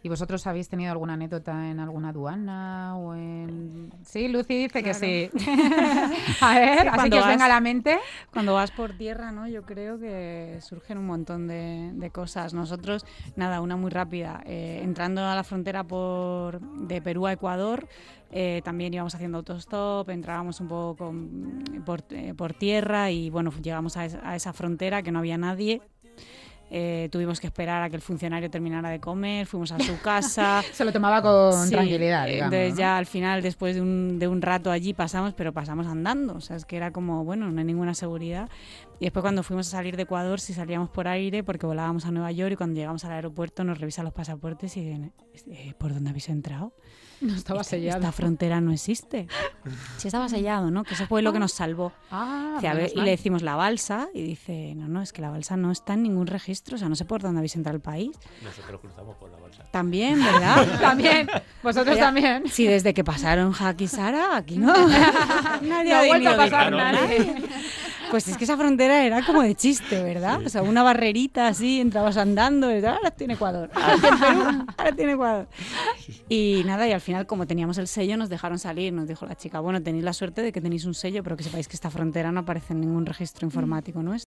¿Y vosotros habéis tenido alguna anécdota en alguna aduana o en...? Sí, Lucy dice que sí. A ver, Sí, así que os venga a la mente. Cuando vas por tierra, ¿no? Yo creo que surgen un montón de cosas. Nosotros, nada, una muy rápida. Entrando a la frontera de Perú a Ecuador, también íbamos haciendo autostop, entrábamos un poco por tierra y bueno, llegamos a esa frontera que no había nadie. Tuvimos que esperar a que el funcionario terminara de comer, fuimos a su casa. Se lo tomaba con tranquilidad, digamos. Entonces ¿no? ya al final, después de un rato allí pasamos, pero pasamos andando. O sea, es que era como, bueno, no hay ninguna seguridad. Y después cuando fuimos a salir de Ecuador, sí salíamos por aire porque volábamos a Nueva York y cuando llegamos al aeropuerto nos revisan los pasaportes y dicen, ¿por dónde habéis entrado? No estaba sellado. Esta frontera no existe. Sí estaba sellado, ¿no? Que eso fue lo que nos salvó. Y le decimos la balsa y dice, no, es que la balsa no está en ningún registro, o sea, no sé por dónde habéis entrado al país. Nosotros cruzamos por la balsa. También, ¿verdad? También, vosotros también. Sí, desde que pasaron Jack y Sara, aquí no. Nadie ha ha vuelto a venido pasar de nadie. Pues es que esa frontera era como de chiste, ¿verdad? Sí. O sea, una barrerita así, entrabas andando, y ahora tiene Ecuador, ahora tiene Ecuador. Y nada, y al final, como teníamos el sello, nos dejaron salir. Nos dijo la chica, bueno, tenéis la suerte de que tenéis un sello, pero que sepáis que esta frontera no aparece en ningún registro informático nuestro.